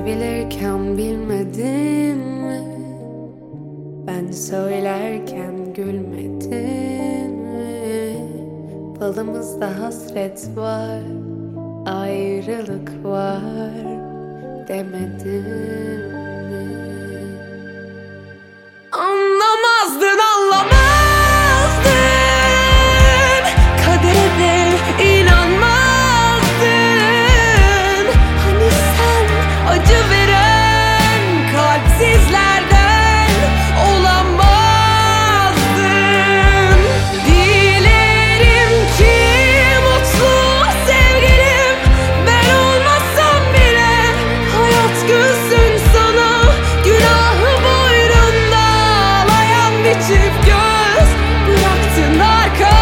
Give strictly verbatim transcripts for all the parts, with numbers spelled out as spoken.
Sevilirken bilmedin mi? Ben söylerken gülmedin mi? Falımızda hasret var, ayrılık var demedin mi? Anlamazdın, anlamazdın. Kadere inanmazdın. Hani sen acı veren kalpsizlerden olamazdın. Dilerim ki mutlu sevgilim ben olmasam bile hayat gülsün sana. Günahı boynunda ağlayan bir çift göz bıraktın arkamda.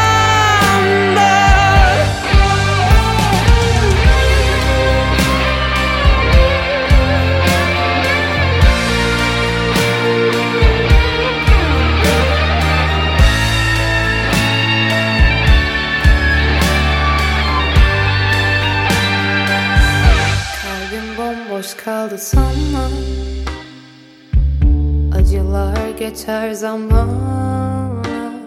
Kalbim bomboş kaldı sanma. Acılar geçer zamanla.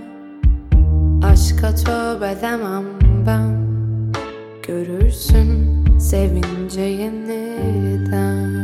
Aşka tövbe demem ben. Görürsün sevince yeniden.